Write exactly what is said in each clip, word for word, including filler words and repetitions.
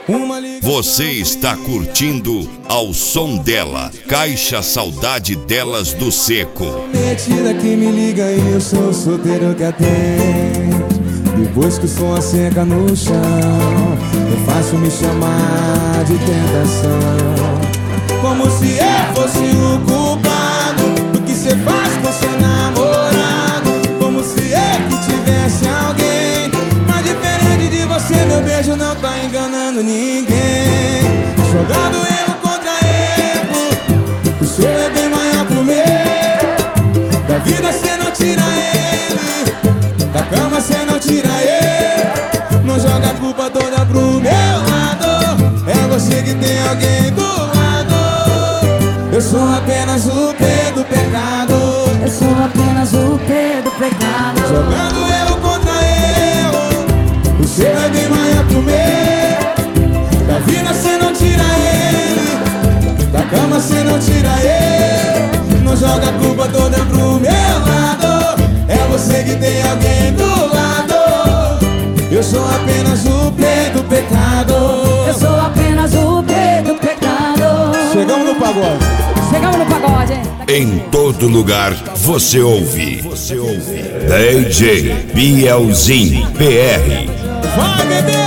Você está curtindo Ao Som Dela, Caixa Saudade Delas do Seco. Metida que me liga e eu sou solteiro que atende. Depois que o som seca no chão, é fácil me chamar de tentação. Como se eu fosse o culpado do que cê faz com seu namorado. Como se eu que tivesse alguém. Mas diferente de você, meu beijo não tá enganando ninguém. Jogando erro contra erro, o seu é bem maior que o meu. Da vida cê não tira ele, da cama cê não tira ele. Não joga a culpa toda pro meu lado. É você que tem alguém do lado. Eu sou apenas o P do pecado. Eu sou apenas o P do pecado. Jogando erro contra erro, o seu é bem maior que o meu. Da vida cê não tira ele, da cama cê não tira ele. Não joga a culpa toda pro meu lado. É você que tem alguém do lado. Eu sou apenas o P do pecado. Eu sou apenas o P do pecado. Chegamos no pagode. Chegamos no pagode, hein? Em todo lugar você ouve. Você ouve. D J Bielzinho P R. Vai, bebê!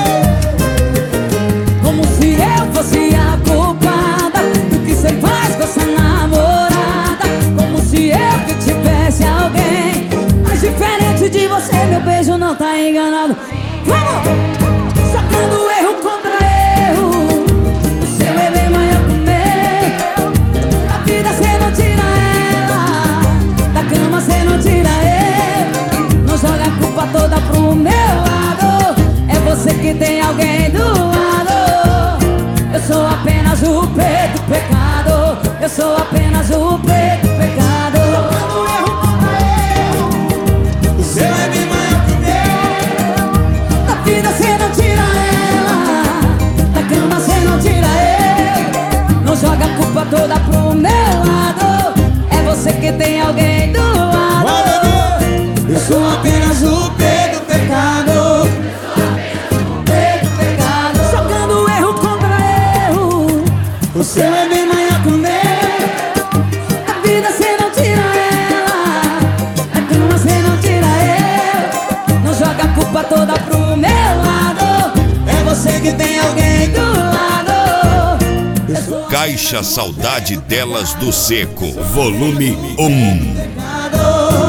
Como se eu fosse a culpada do que cê faz com essa namorada. Como se eu que tivesse alguém. Mas diferente de você, meu beijo não tá enganado. Vamos! Sacando erro contra erro, o seu é bem maior que o meu. Da vida cê não tira ela, da cama cê não tira ele. Não joga a culpa toda pro meu lado. É você que tem alguém do lado. Eu sou apenas o P do pecado. Eu sou apenas o P do pecado. Sacando erro contra erro, O seu é bem maior que o meu. da vida cê não tira ela, da cama cê não tira ele. Não joga a culpa toda pro meu lado. É você que tem alguém do lado. Vai, bebê! Eu sou apenas o P do pecado. P do pecado. Jogando erro contra erro, O seu é bem maior que o meu. da vida cê não tira ela, da cama cê não tira ele. Não joga a culpa toda pro meu lado. É você que tem alguém do lado. Eu sou Caixa Saudade Delas do Seco, volume um. pecado.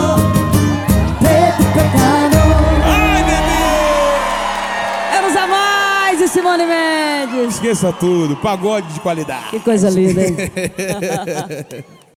P do pecado. Ai, bebê! Vamos a mais, e Simone Mendes. Esqueça tudo, pagode de qualidade. Que coisa linda, hein?